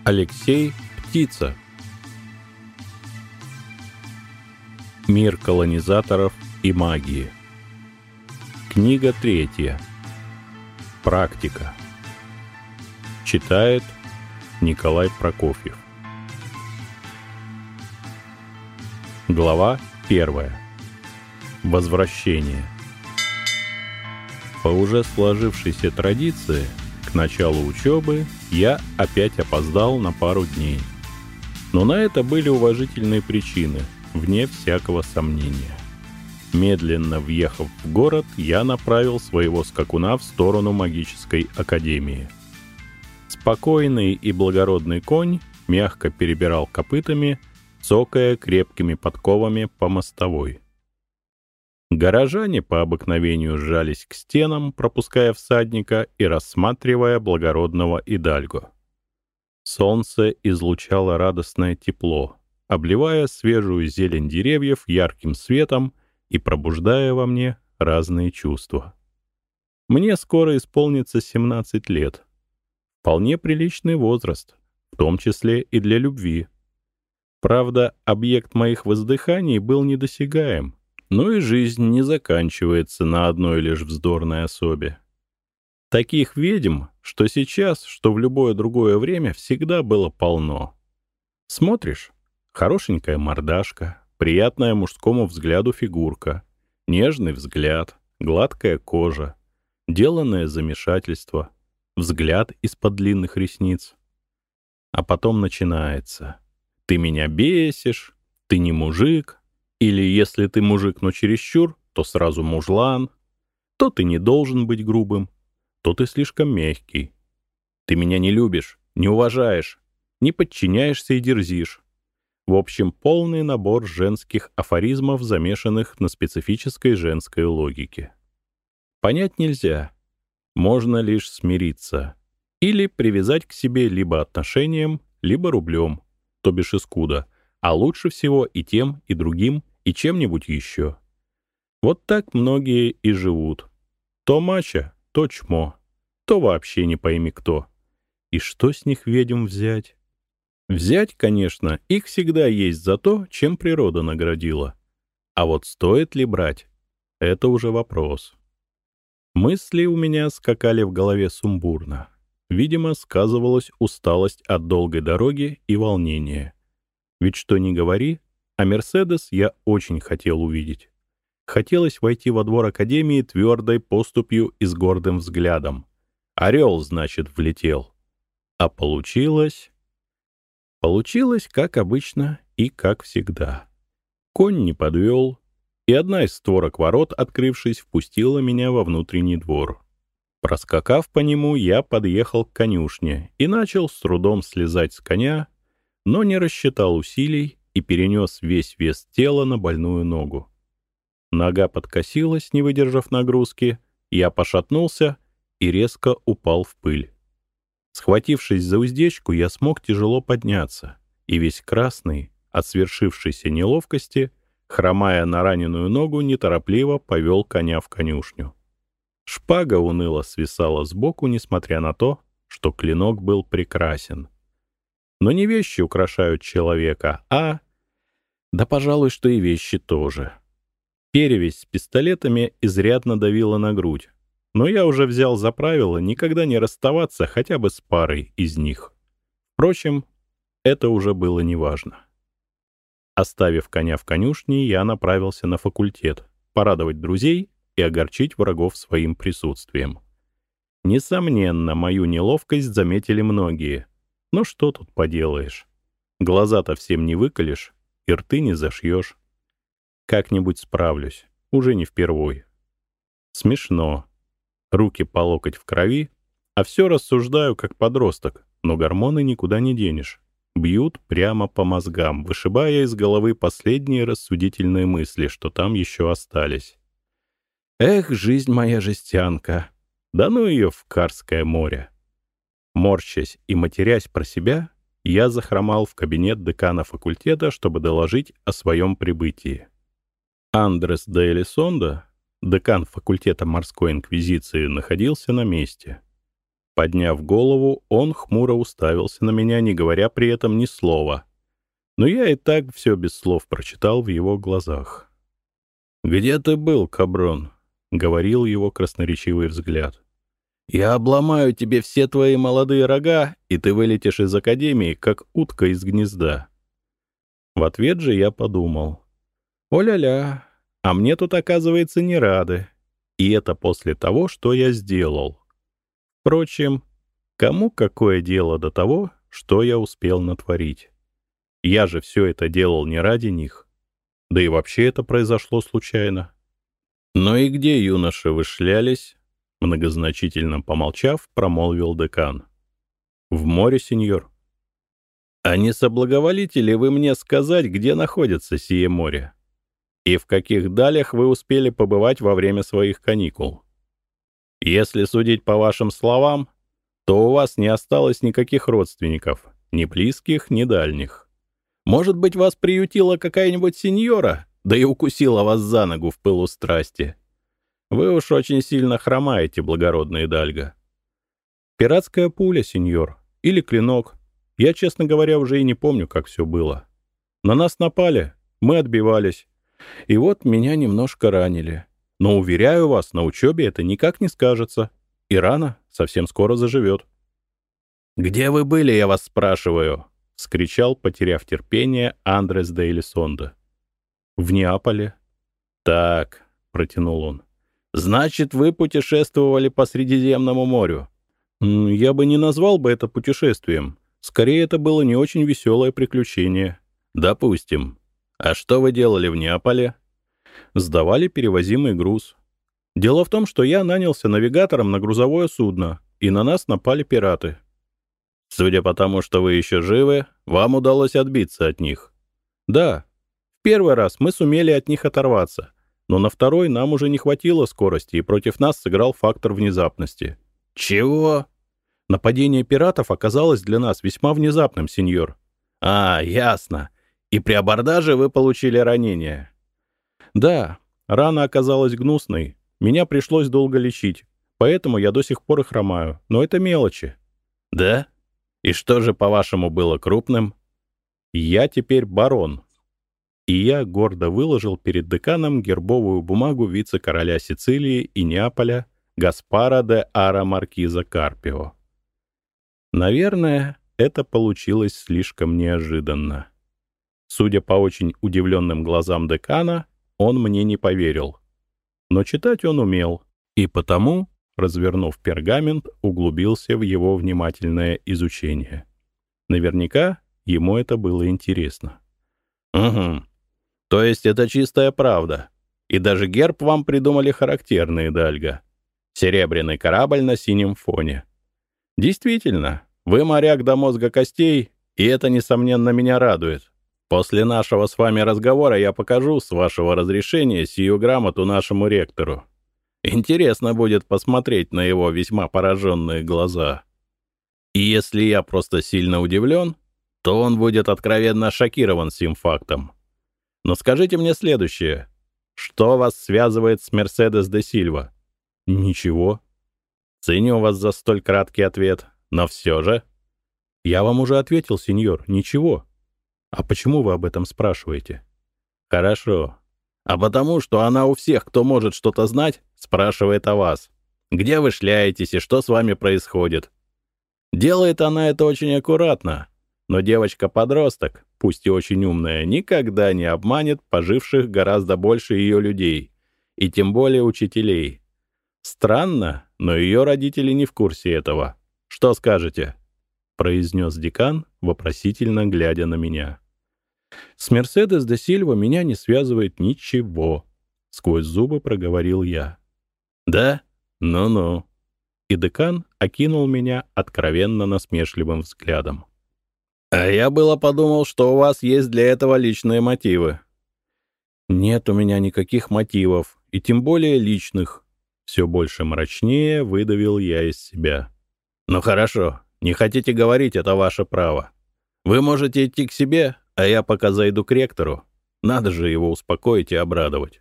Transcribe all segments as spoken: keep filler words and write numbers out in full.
Алексей Птица. Мир колонизаторов и магии. Книга третья. Практика. Читает Николай Прокофьев. Глава первая. Возвращение. По уже сложившейся традиции, к началу учебы я опять опоздал на пару дней. Но на это были уважительные причины, вне всякого сомнения. Медленно въехав в город, я направил своего скакуна в сторону магической академии. Спокойный и благородный конь мягко перебирал копытами, цокая крепкими подковами по мостовой. Горожане по обыкновению сжались к стенам, пропуская всадника и рассматривая благородного идальго. Солнце излучало радостное тепло, обливая свежую зелень деревьев ярким светом и пробуждая во мне разные чувства. Мне скоро исполнится семнадцать лет. Вполне приличный возраст, в том числе и для любви. Правда, объект моих воздыханий был недосягаем, но и жизнь не заканчивается на одной лишь вздорной особе. Таких ведьм, что сейчас, что в любое другое время, всегда было полно. Смотришь — хорошенькая мордашка, приятная мужскому взгляду фигурка, нежный взгляд, гладкая кожа, деланное замешательство, взгляд из-под длинных ресниц. А потом начинается: «Ты меня бесишь», «Ты не мужик», или «Если ты мужик, но чересчур, то сразу мужлан», «То ты не должен быть грубым», «То ты слишком мягкий», «Ты меня не любишь, не уважаешь, не подчиняешься и дерзишь». В общем, полный набор женских афоризмов, замешанных на специфической женской логике. Понять нельзя. Можно лишь смириться. Или привязать к себе либо отношением, либо рублем, то бишь искуда, а лучше всего и тем, и другим, и чем-нибудь еще. Вот так многие и живут. То мачо, то чмо, то вообще не пойми кто. И что с них ведьм взять? Взять, конечно, их всегда есть за то, чем природа наградила. А вот стоит ли брать — это уже вопрос. Мысли у меня скакали в голове сумбурно. Видимо, сказывалась усталость от долгой дороги и волнение. Ведь что ни говори, а Мерседес я очень хотел увидеть. Хотелось войти во двор академии твердой поступью и с гордым взглядом. Орел, значит, влетел. А получилось... Получилось, как обычно и как всегда. Конь не подвел, и одна из створок ворот, открывшись, впустила меня во внутренний двор. Проскакав по нему, я подъехал к конюшне и начал с трудом слезать с коня, но не рассчитал усилий и перенес весь вес тела на больную ногу. Нога подкосилась, не выдержав нагрузки, я пошатнулся и резко упал в пыль. Схватившись за уздечку, я смог тяжело подняться, и весь красный от свершившейся неловкости, хромая на раненую ногу, неторопливо повел коня в конюшню. Шпага уныло свисала сбоку, несмотря на то, что клинок был прекрасен. Но не вещи украшают человека, а... Да, пожалуй, что и вещи тоже. Перевязь с пистолетами изрядно давила на грудь, но я уже взял за правило никогда не расставаться хотя бы с парой из них. Впрочем, это уже было неважно. Оставив коня в конюшне, я направился на факультет, порадовать друзей и огорчить врагов своим присутствием. Несомненно, мою неловкость заметили многие. Но что тут поделаешь? Глаза-то всем не выколешь, и рты не зашьешь. Как-нибудь справлюсь, уже не впервой. Смешно. Руки по локоть в крови, а все рассуждаю как подросток, но гормоны никуда не денешь. Бьют прямо по мозгам, вышибая из головы последние рассудительные мысли, что там еще остались. Эх, жизнь моя жестянка, да ну ее в Карское море. Морщась и матерясь про себя, я захромал в кабинет декана факультета, чтобы доложить о своем прибытии. Андрес де Элисондо, декан факультета морской инквизиции, находился на месте. Подняв голову, он хмуро уставился на меня, не говоря при этом ни слова. Но я и так все без слов прочитал в его глазах. «Где ты был, Каброн?» — говорил его красноречивый взгляд. «Я обломаю тебе все твои молодые рога, и ты вылетишь из академии, как утка из гнезда». В ответ же я подумал: «О-ля-ля, а мне тут, оказывается, не рады. И это после того, что я сделал. Впрочем, кому какое дело до того, что я успел натворить? Я же все это делал не ради них. Да и вообще это произошло случайно». «Ну и где, юноши, вы шлялись?» Многозначительно помолчав, промолвил декан. «В море, сеньор». «А не соблаговолите ли вы мне сказать, где находится сие море? И в каких далях вы успели побывать во время своих каникул? Если судить по вашим словам, то у вас не осталось никаких родственников, ни близких, ни дальних. Может быть, вас приютила какая-нибудь сеньора, да и укусила вас за ногу в пылу страсти? Вы уж очень сильно хромаете, благородный Дальго». «Пиратская пуля, сеньор, или клинок. Я, честно говоря, уже и не помню, как все было. На нас напали, мы отбивались, и вот меня немножко ранили. Но, уверяю вас, на учебе это никак не скажется, и рана совсем скоро заживет». «Где вы были, я вас спрашиваю?» — вскричал, потеряв терпение, Андрес де Элисондо. «В Неаполе». «Так», — протянул он, — «значит, вы путешествовали по Средиземному морю». «Я бы не назвал бы это путешествием. Скорее, это было не очень веселое приключение». «Допустим. А что вы делали в Неаполе?» «Сдавали перевозимый груз. Дело в том, что я нанялся навигатором на грузовое судно, и на нас напали пираты». «Судя по тому, что вы еще живы, вам удалось отбиться от них». «Да. В первый раз мы сумели от них оторваться, но на второй нам уже не хватило скорости, и против нас сыграл фактор внезапности». «Чего?» «Нападение пиратов оказалось для нас весьма внезапным, сеньор». «А, ясно. И при абордаже вы получили ранение?» «Да, рана оказалась гнусной. Меня пришлось долго лечить, поэтому я до сих пор и хромаю. Но это мелочи». «Да? И что же, по-вашему, было крупным?» «Я теперь барон». И я гордо выложил перед деканом гербовую бумагу вице-короля Сицилии и Неаполя Гаспара де Ара Маркиза Карпио. Наверное, это получилось слишком неожиданно. Судя по очень удивленным глазам декана, он мне не поверил. Но читать он умел, и потому, развернув пергамент, углубился в его внимательное изучение. Наверняка ему это было интересно. «Угу. То есть это чистая правда. И даже герб вам придумали характерный, Дальго. Серебряный корабль на синем фоне. Действительно, вы моряк до мозга костей, и это, несомненно, меня радует. После нашего с вами разговора я покажу, с вашего разрешения, сию грамоту нашему ректору. Интересно будет посмотреть на его весьма пораженные глаза. И если я просто сильно удивлен, то он будет откровенно шокирован сим фактом. Но скажите мне следующее. Что вас связывает с Мерседес де Сильва?» «Ничего». «Ценю вас за столь краткий ответ, но все же...» «Я вам уже ответил, сеньор, ничего». «А почему вы об этом спрашиваете?» «Хорошо. А потому, что она у всех, кто может что-то знать, спрашивает о вас. Где вы шляетесь и что с вами происходит? Делает она это очень аккуратно, но девочка-подросток, пусть и очень умная, никогда не обманет поживших гораздо больше ее людей, и тем более учителей. Странно, но ее родители не в курсе этого. Что скажете?» — произнес декан, вопросительно глядя на меня. «С Мерседес де Сильва меня не связывает ничего», — сквозь зубы проговорил я. «Да? Ну-ну». И декан окинул меня откровенно насмешливым взглядом. «А я было подумал, что у вас есть для этого личные мотивы». «Нет у меня никаких мотивов, и тем более личных». Все больше мрачнее выдавил я из себя. «Ну хорошо, не хотите говорить, это ваше право. Вы можете идти к себе, а я пока зайду к ректору. Надо же его успокоить и обрадовать».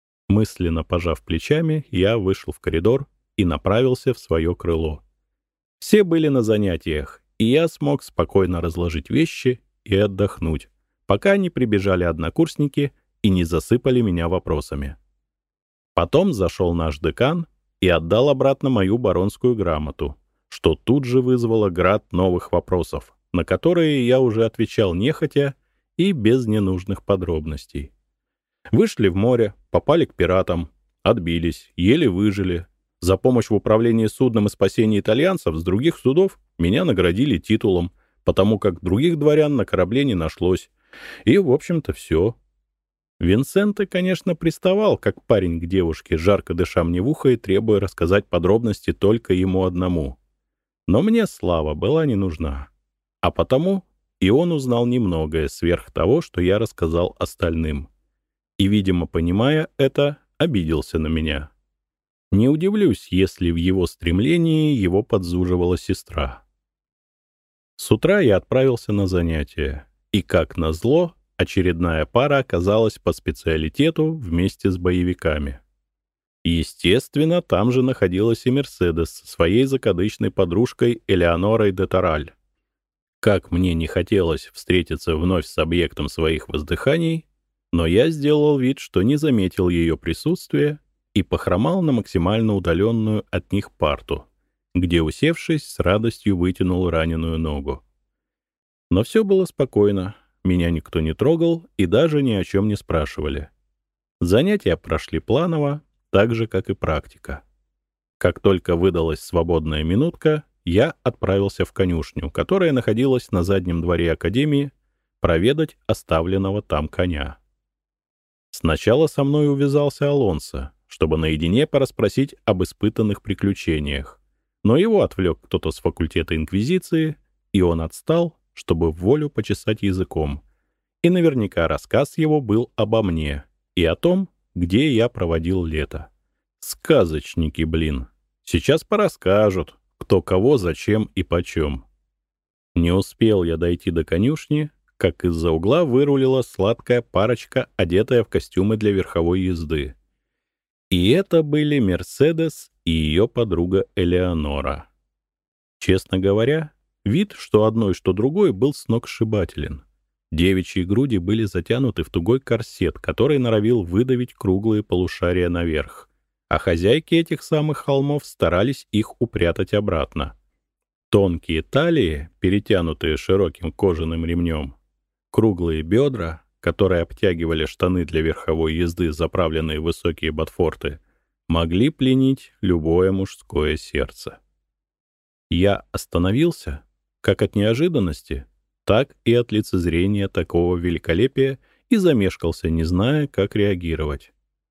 Мысленно пожав плечами, я вышел в коридор и направился в свое крыло. Все были на занятиях, и я смог спокойно разложить вещи и отдохнуть, пока не прибежали однокурсники и не засыпали меня вопросами. Потом зашел наш декан и отдал обратно мою баронскую грамоту, что тут же вызвало град новых вопросов, на которые я уже отвечал нехотя и без ненужных подробностей. Вышли в море, попали к пиратам, отбились, еле выжили. За помощь в управлении судном и спасении итальянцев с других судов меня наградили титулом, потому как других дворян на корабле не нашлось. И, в общем-то, все. Винсенте, конечно, приставал, как парень к девушке, жарко дыша мне в ухо и требуя рассказать подробности только ему одному. Но мне слава была не нужна. А потому и он узнал немногое сверх того, что я рассказал остальным. И, видимо, понимая это, обиделся на меня. Не удивлюсь, если в его стремлении его подзуживала сестра. С утра я отправился на занятия, и, как назло, очередная пара оказалась по специалитету вместе с боевиками. Естественно, там же находилась и Мерседес со своей закадычной подружкой Элеонорой де Тараль. Как мне не хотелось встретиться вновь с объектом своих воздыханий, но я сделал вид, что не заметил ее присутствия и похромал на максимально удаленную от них парту, где, усевшись, с радостью вытянул раненую ногу. Но все было спокойно, меня никто не трогал и даже ни о чем не спрашивали. Занятия прошли планово, так же, как и практика. Как только выдалась свободная минутка, я отправился в конюшню, которая находилась на заднем дворе академии, проведать оставленного там коня. Сначала со мной увязался Алонсо, чтобы наедине порасспросить об испытанных приключениях, но его отвлек кто-то с факультета Инквизиции, и он отстал, чтобы в волю почесать языком. И наверняка рассказ его был обо мне и о том, где я проводил лето. Сказочники, блин. Сейчас порасскажут, кто кого, зачем и почем. Не успел я дойти до конюшни, как из-за угла вырулила сладкая парочка, одетая в костюмы для верховой езды. И это были Мерседес и ее подруга Элеонора. Честно говоря, вид, что одной, что другой, был сногсшибателен. Девичьи груди были затянуты в тугой корсет, который норовил выдавить круглые полушария наверх, а хозяйки этих самых холмов старались их упрятать обратно. Тонкие талии, перетянутые широким кожаным ремнем, круглые бедра, которые обтягивали штаны для верховой езды, заправленные в высокие ботфорты, могли пленить любое мужское сердце. Я остановился, как от неожиданности, так и от лицезрения такого великолепия, и замешкался, не зная, как реагировать.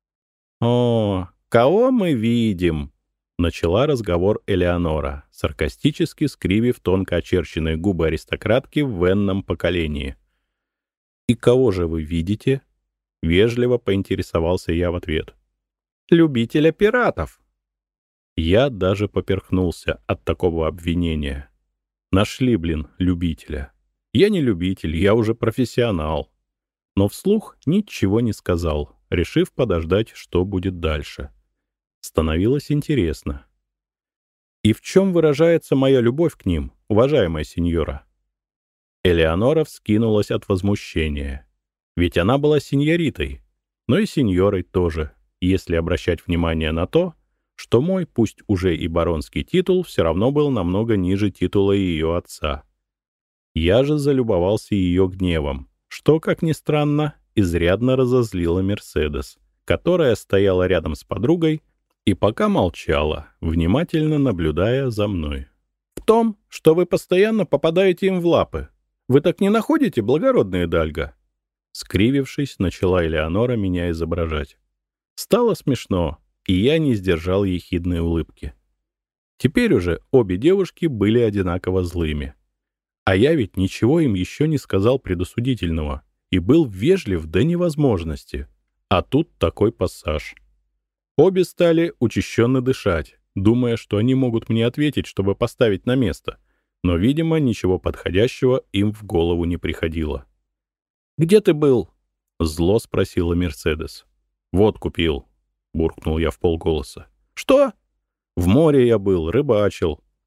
«О, кого мы видим?» — начала разговор Элеонора, саркастически скривив тонко очерченные губы аристократки в энном поколении. «И кого же вы видите?» — вежливо поинтересовался я в ответ. «Любителя пиратов». Я даже поперхнулся от такого обвинения. Нашли, блин, любителя. Я не любитель, я уже профессионал. Но вслух ничего не сказал, решив подождать, что будет дальше. Становилось интересно. «И в чем выражается моя любовь к ним, уважаемая сеньора?» Элеонора вскинулась от возмущения. Ведь она была сеньоритой, но и сеньорой тоже, если обращать внимание на то, что мой, пусть уже и баронский титул, все равно был намного ниже титула ее отца. Я же залюбовался ее гневом, что, как ни странно, изрядно разозлило Мерседес, которая стояла рядом с подругой и пока молчала, внимательно наблюдая за мной. «В том, что вы постоянно попадаете им в лапы. Вы так не находите, благородная Дальга?» Скривившись, начала Элеонора меня изображать. Стало смешно, и я не сдержал ехидной улыбки. Теперь уже обе девушки были одинаково злыми. А я ведь ничего им еще не сказал предосудительного и был вежлив до невозможности. А тут такой пассаж. Обе стали учащенно дышать, думая, что они могут мне ответить, чтобы поставить на место, но, видимо, ничего подходящего им в голову не приходило. «Где ты был?» — зло спросила Мерседес. «Водку пил», — буркнул я вполголоса. «Что?» «В море я был, рыбачил».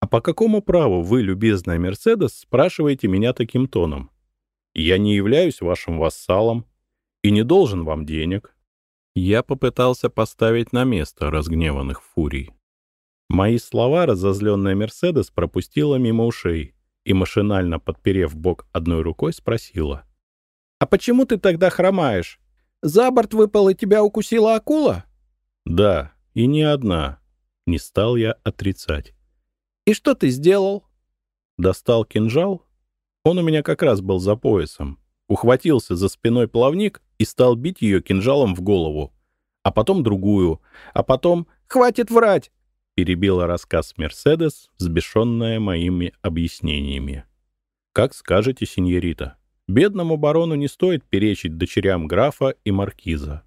«А по какому праву вы, любезная Мерседес, спрашиваете меня таким тоном? Я не являюсь вашим вассалом и не должен вам денег». Я попытался поставить на место разгневанных фурий. Мои слова разозленная Мерседес пропустила мимо ушей и, машинально подперев бок одной рукой, спросила. «А почему ты тогда хромаешь? За борт выпал и тебя укусила акула?» «Да, и не одна», — не стал я отрицать. «И что ты сделал?» Достал кинжал. Он у меня как раз был за поясом. Ухватился за спиной плавник и стал бить ее кинжалом в голову. А потом другую. А потом... «Хватит врать!» — перебила рассказ Мерседес, взбешенная моими объяснениями. «Как скажете, синьорита. Бедному барону не стоит перечить дочерям графа и маркиза».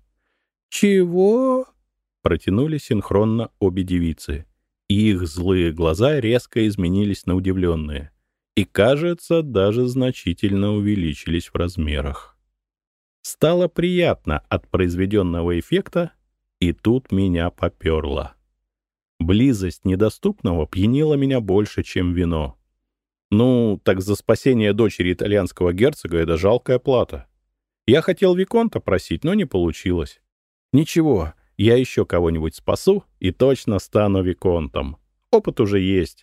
«Чего?» — протянули синхронно обе девицы, и их злые глаза резко изменились на удивленные и, кажется, даже значительно увеличились в размерах. Стало приятно от произведенного эффекта, и тут меня поперло. Близость недоступного пьянила меня больше, чем вино. Ну, так за спасение дочери итальянского герцога это жалкая плата. Я хотел виконта просить, но не получилось. Ничего, я еще кого-нибудь спасу и точно стану виконтом. Опыт уже есть.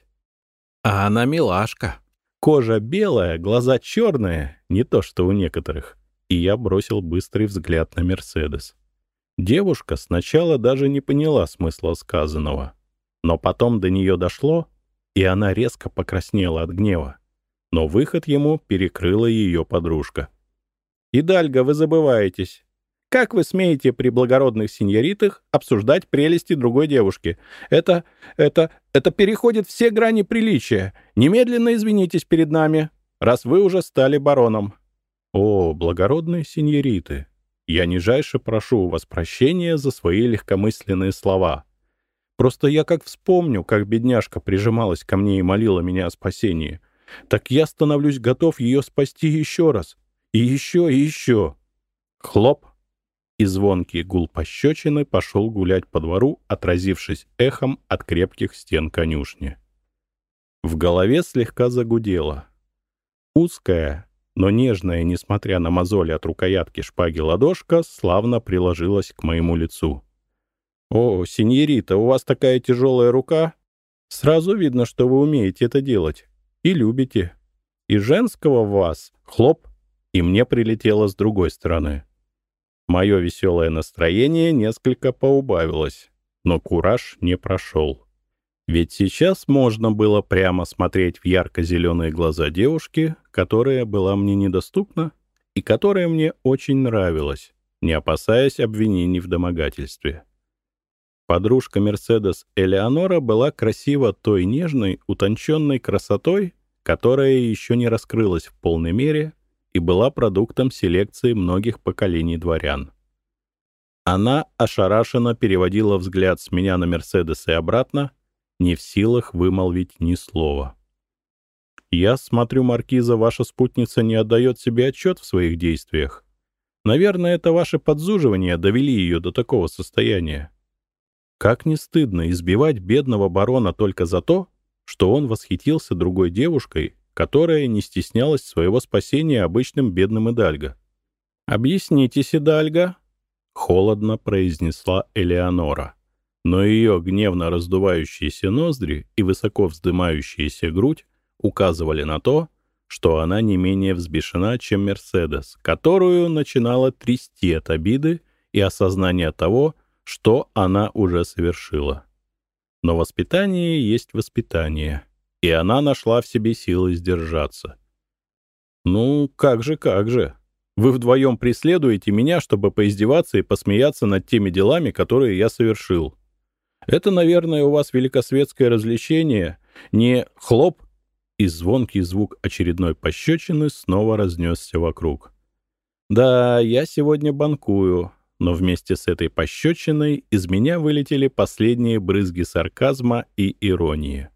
А она милашка. Кожа белая, глаза черные, не то что у некоторых. И я бросил быстрый взгляд на Мерседес. Девушка сначала даже не поняла смысла сказанного. Но потом до нее дошло, и она резко покраснела от гнева. Но выход ему перекрыла ее подружка. «Идальго, вы забываетесь. Как вы смеете при благородных синьоритах обсуждать прелести другой девушки? Это, это, это переходит все грани приличия. Немедленно извинитесь перед нами, раз вы уже стали бароном». «О, благородные синьориты, я нижайше прошу у вас прощения за свои легкомысленные слова. Просто я как вспомню, как бедняжка прижималась ко мне и молила меня о спасении, так я становлюсь готов ее спасти еще раз. И еще, и еще». Хлоп! И звонкий гул пощечины пошел гулять по двору, отразившись эхом от крепких стен конюшни. В голове слегка загудело. Узкая, но нежная, несмотря на мозоли от рукоятки шпаги, ладошка славно приложилась к моему лицу. «О, синьорита, у вас такая тяжелая рука. Сразу видно, что вы умеете это делать. И любите. И женского в вас, хлоп, и мне прилетело с другой стороны». Мое веселое настроение несколько поубавилось, но кураж не прошел. Ведь сейчас можно было прямо смотреть в ярко-зеленые глаза девушки, которая была мне недоступна и которая мне очень нравилась, не опасаясь обвинений в домогательстве. Подружка Мерседес Элеонора была красива той нежной, утонченной красотой, которая еще не раскрылась в полной мере и была продуктом селекции многих поколений дворян. Она ошарашенно переводила взгляд с меня на Мерседес и обратно, не в силах вымолвить ни слова. «Я смотрю, маркиза, ваша спутница не отдает себе отчет в своих действиях. Наверное, это ваши подзуживания довели ее до такого состояния. Как не стыдно избивать бедного барона только за то, что он восхитился другой девушкой, которая не стеснялась своего спасения обычным бедным Идальго». «Объяснитесь, Идальго», — холодно произнесла Элеонора, но ее гневно раздувающиеся ноздри и высоко вздымающаяся грудь указывали на то, что она не менее взбешена, чем Мерседес, которую начинала трясти от обиды и осознания того, что она уже совершила. Но воспитание есть воспитание, и она нашла в себе силы сдержаться. «Ну, как же, как же. Вы вдвоем преследуете меня, чтобы поиздеваться и посмеяться над теми делами, которые я совершил. Это, наверное, у вас великосветское развлечение, не хлоп?» И звонкий звук очередной пощечины снова разнесся вокруг. «Да, я сегодня банкую, но вместе с этой пощечиной из меня вылетели последние брызги сарказма и иронии.